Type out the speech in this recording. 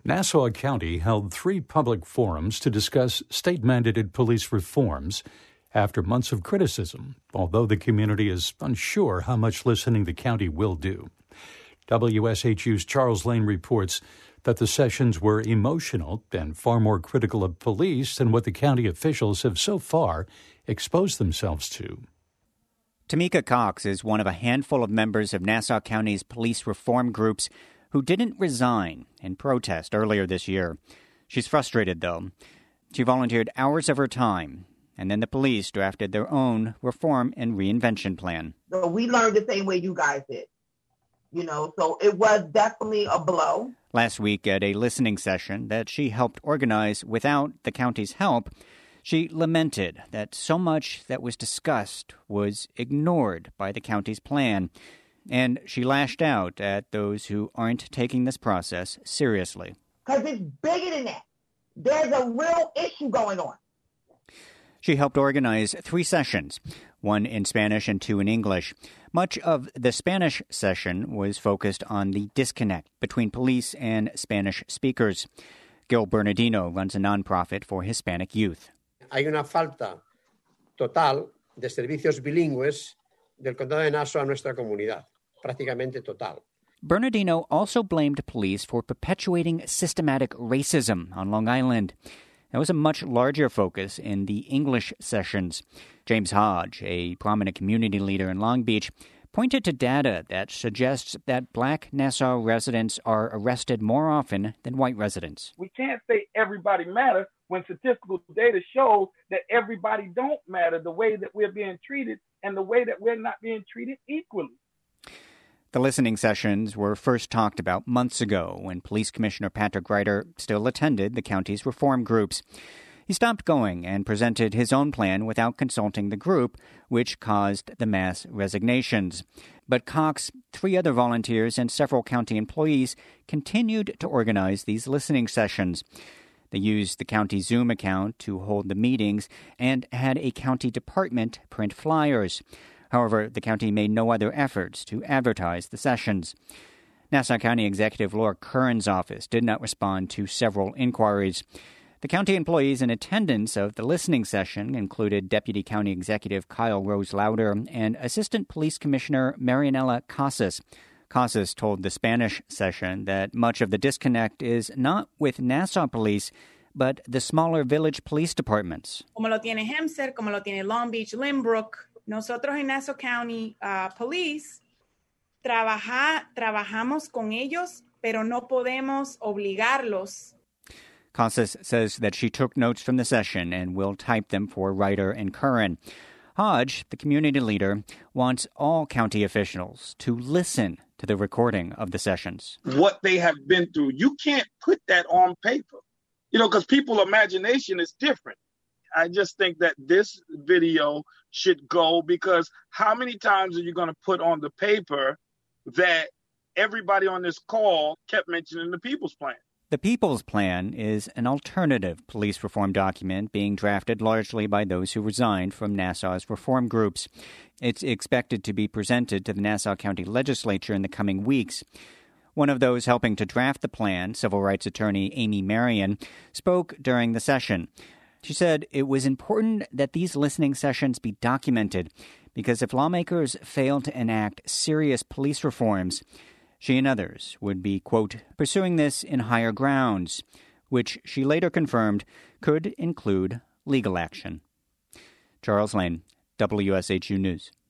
Nassau County held 3 public forums to discuss state-mandated police reforms after months of criticism, although the community is unsure how much listening the county will do. WSHU's Charles Lane reports that the sessions were emotional and far more critical of police than what the county officials have so far exposed themselves to. Tamika Cox is one of a handful of members of Nassau County's police reform groups who didn't resign in protest earlier this year. She's frustrated, though. She volunteered hours of her time, and then the police drafted their own reform and reinvention plan. So we learned the same way you guys did. So it was definitely a blow. Last week at a listening session that she helped organize without the county's help, she lamented that so much that was discussed was ignored by the county's plan. And she lashed out at those who aren't taking this process seriously. Because it's bigger than that. There's a real issue going on. She helped organize 3 sessions, 1 in Spanish and 2 in English. Much of the Spanish session was focused on the disconnect between police and Spanish speakers. Gil Bernardino runs a nonprofit for Hispanic youth. Hay una falta total de servicios bilingües del condado de Nassau a nuestra comunidad. Prácticamente total. Bernardino also blamed police for perpetuating systematic racism on Long Island. That was a much larger focus in the English sessions. James Hodge, a prominent community leader in Long Beach, pointed to data that suggests that black Nassau residents are arrested more often than white residents. We can't say everybody matters when statistical data shows that everybody don't matter, the way that we're being treated and the way that we're not being treated equally. The listening sessions were first talked about months ago when Police Commissioner Patrick Ryder still attended the county's reform groups. He stopped going and presented his own plan without consulting the group, which caused the mass resignations. But Cox, 3 other volunteers, and several county employees continued to organize these listening sessions. They used the county Zoom account to hold the meetings and had a county department print flyers. However, the county made no other efforts to advertise the sessions. Nassau County Executive Laura Curran's office did not respond to several inquiries. The county employees in attendance of the listening session included Deputy County Executive Kyle Rose Lauder and Assistant Police Commissioner Marianela Casas. Casas told the Spanish session that much of the disconnect is not with Nassau Police, but the smaller village police departments. Como lo tiene Hempstead, como lo tiene Long Beach, Lynbrook. Nosotros en Nassau County Police trabajamos con ellos, pero no podemos obligarlos. Casas says that she took notes from the session and will type them for Ryder and Curran. Hodge, the community leader, wants all county officials to listen to the recording of the sessions. What they have been through, you can't put that on paper, because people's imagination is different. I just think that this video should go, because how many times are you going to put on the paper that everybody on this call kept mentioning the People's Plan? The People's Plan is an alternative police reform document being drafted largely by those who resigned from Nassau's reform groups. It's expected to be presented to the Nassau County Legislature in the coming weeks. One of those helping to draft the plan, civil rights attorney Amy Marion, spoke during the session. She said it was important that these listening sessions be documented because if lawmakers fail to enact serious police reforms, she and others would be, quote, pursuing this in higher grounds, which she later confirmed could include legal action. Charles Lane, WSHU News.